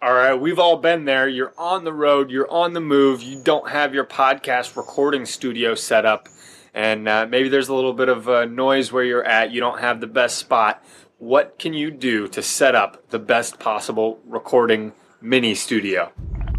All right, we've all been there. You're on the road, you're on the move, you don't have your podcast recording studio set up, and maybe there's a little bit of noise where you're at. You don't have the best spot. What can you do to set up the best possible recording mini studio?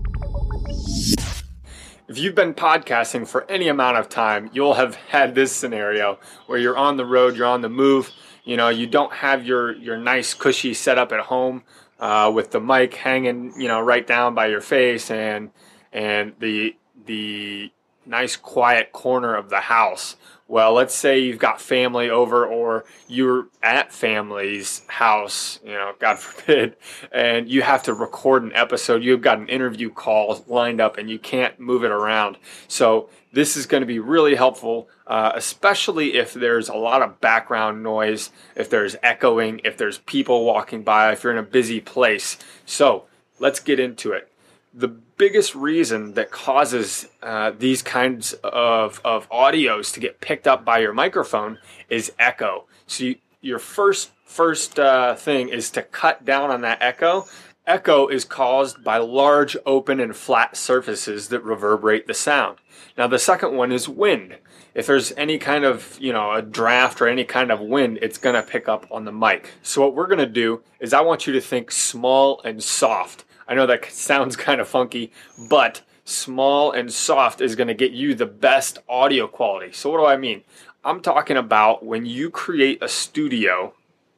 If you've been podcasting for any amount of time, you'll have had this scenario where you're on the road, you're on the move, you don't have your nice cushy setup at home. With the mic hanging, right down by your face, and the nice quiet corner of the house. Well, let's say you've got family over, or you're at family's house, God forbid, and you have to record an episode. You've got an interview call lined up, and you can't move it around. So this is going to be really helpful, especially if there's a lot of background noise, if there's echoing, if there's people walking by, if you're in a busy place. So let's get into it. The biggest reason that causes these kinds of audios to get picked up by your microphone is echo. So your first thing is to cut down on that echo. Echo is caused by large open and flat surfaces that reverberate the sound. Now the second one is wind. If there's any kind of, a draft or any kind of wind, it's going to pick up on the mic. So what we're going to do is I want you to think small and soft. I know that sounds kind of funky, but small and soft is going to get you the best audio quality. So what do I mean? I'm talking about when you create a studio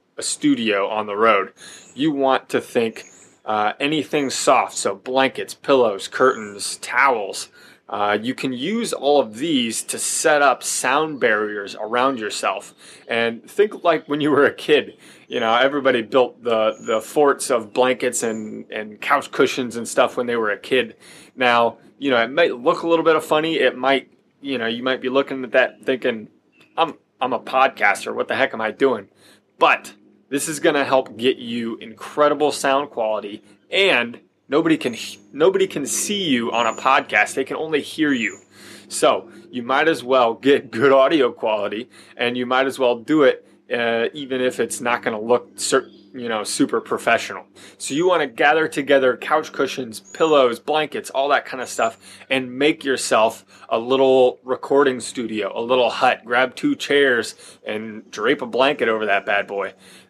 on the road, you want to think anything soft, so blankets, pillows, curtains, towels. You can use all of these to set up sound barriers around yourself. And think like when you were a kid, everybody built the forts of blankets and couch cushions and stuff when they were a kid. Now, it might look a little bit of funny. It might, you might be looking at that thinking, I'm a podcaster. What the heck am I doing? But this is going to help get you incredible sound quality, and nobody can see you on a podcast. They can only hear you. So you might as well get good audio quality, and you might as well do it even if it's not going to look super professional. So you want to gather together couch cushions, pillows, blankets, all that kind of stuff, and make yourself a little recording studio, a little hut. Grab 2 chairs and drape a blanket over that bad boy.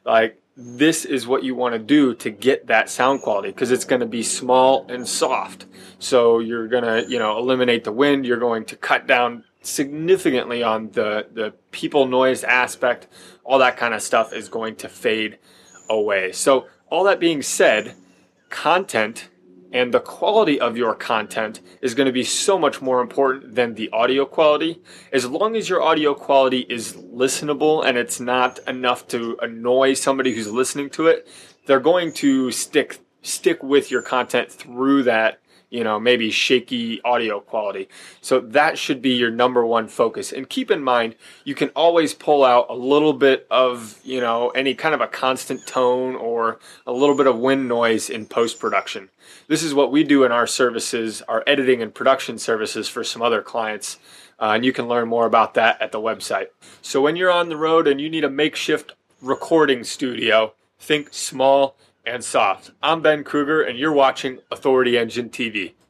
This is what you want to do to get that sound quality, because it's going to be small and soft. So you're going to, eliminate the wind. You're going to cut down significantly on the people noise aspect. All that kind of stuff is going to fade away. So all that being said, content and the quality of your content is going to be so much more important than the audio quality. As long as your audio quality is listenable and it's not enough to annoy somebody who's listening to it, they're going to stick with your content through that, maybe shaky audio quality. So that should be your number one focus. And keep in mind, you can always pull out a little bit of, any kind of a constant tone or a little bit of wind noise in post-production. This is what we do in our services, our editing and production services for some other clients. And you can learn more about that at the website. So when you're on the road and you need a makeshift recording studio, think small and soft. I'm Ben Kruger, and you're watching Authority Engine TV.